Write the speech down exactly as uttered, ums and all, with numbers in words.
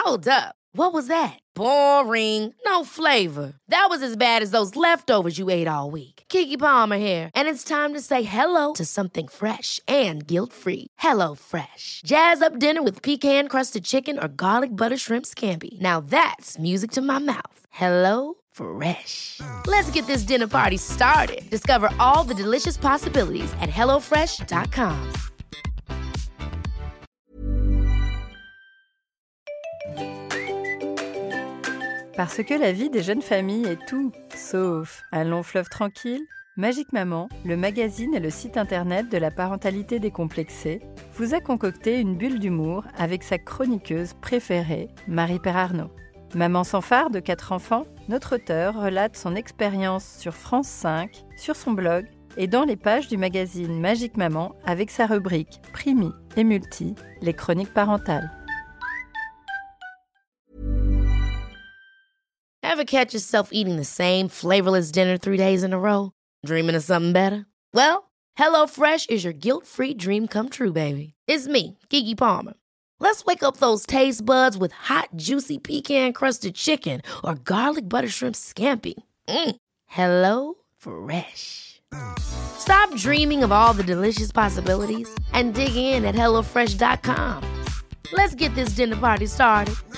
Hold up. What was that? Boring. No flavor. That was as bad as those leftovers you ate all week. Keke Palmer here, and it's time to say hello to something fresh and guilt-free. Hello Fresh. Jazz up dinner with pecan-crusted chicken or garlic butter shrimp scampi. Now that's music to my mouth. Hello Fresh. Let's get this dinner party started. Discover all the delicious possibilities at hello fresh dot com. Parce que la vie des jeunes familles est tout, sauf un long fleuve tranquille, Magique Maman, le magazine et le site internet de la parentalité décomplexée, vous a concocté une bulle d'humour avec sa chroniqueuse préférée, Marie-Père Arnaud. Maman sans phare de quatre enfants, notre auteure relate son expérience sur France cinq, sur son blog et dans les pages du magazine Magique Maman avec sa rubrique Primi et Multi, les chroniques parentales. Ever catch yourself eating the same flavorless dinner three days in a row? Dreaming of something better? Well, HelloFresh is your guilt-free dream come true, baby. It's me, Keke Palmer. Let's wake up those taste buds with hot, juicy pecan-crusted chicken or garlic butter shrimp scampi. Mm. Hello Fresh. Stop dreaming of all the delicious possibilities and dig in at hello fresh dot com. Let's get this dinner party started.